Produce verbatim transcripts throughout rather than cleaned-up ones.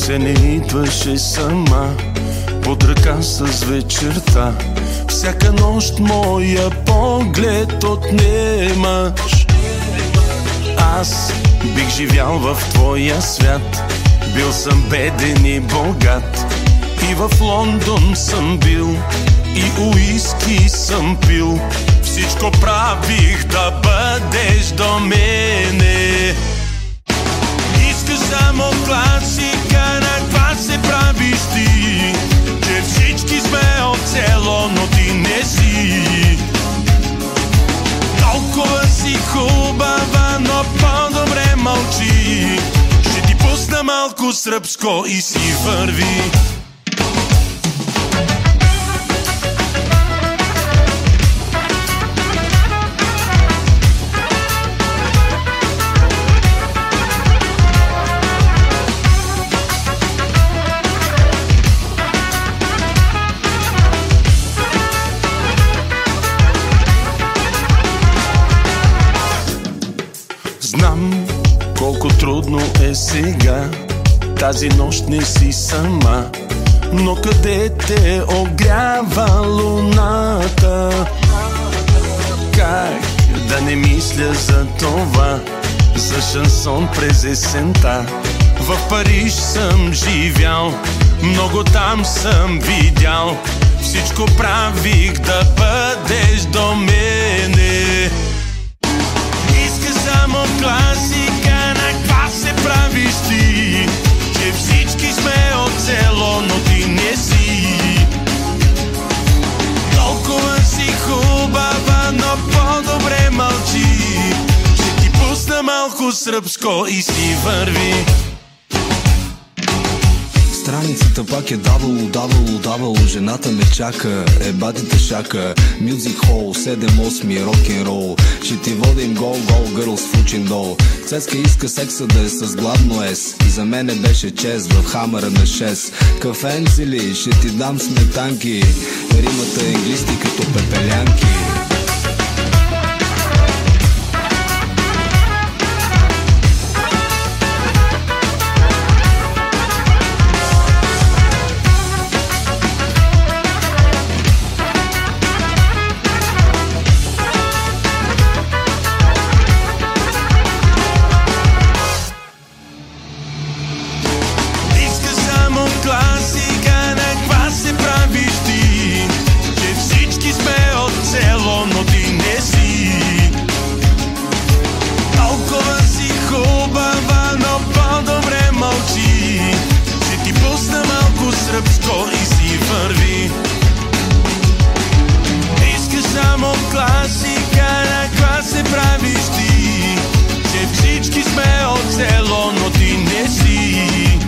Още не идваше сама под ръка с вечерта. Всяка нощ моя поглед отнемаш. Аз бих живял в твоя свят. Бил съм беден и богат. И в Лондон съм бил, и уиски съм пил. Всичко правих да бъдеш до мене. Искаш само класика, на това се правиш ти, че всички сме от село, но ти не си. Толкова си хубава, но по-добре мълчи. Ще ти пусна малко сръбско и си върви. Знам колко трудно е сега, тази нощ не си сама. Но къде те огрява луната? Как да не мисля за това, за шансон през есента? В Париж съм живял, много там съм видял. Всичко правих да бъдеш до мене. Само класика, на каква се правиш ти, че всички сме от село, но ти не си. Толкова си хубава, но по-добре мълчи. Ще ти пусна малко сръбско и си върви. Страницата пак е дабъл, дабъл, дабъл. Жената ме чака, е батите шака. Мюзик хол, седем осми, рок-н-рол. Ще ти водим гол, гол, гърлс, фучин дол. Цецка иска секса да е с гладно ес. И за мене беше чест в хамъра на шест. Кафенци ли, ще ти дам сметанки. Римата е английски като пепелянки. Класика, на каква се правиш ти, че всички сме от село, но ти не си. Толкова си хубава, но по-добре мълчи. Ще ти пусна малко сръбско и си върви. Искаш само класика, на каква се правиш ти, че всички сме от село, но ти не си.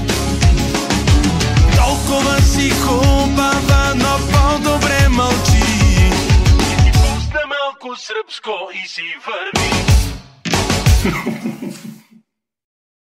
Толкова си хубава, но по-добре мълчи. Ще ти пусна малко сръбско и си върви.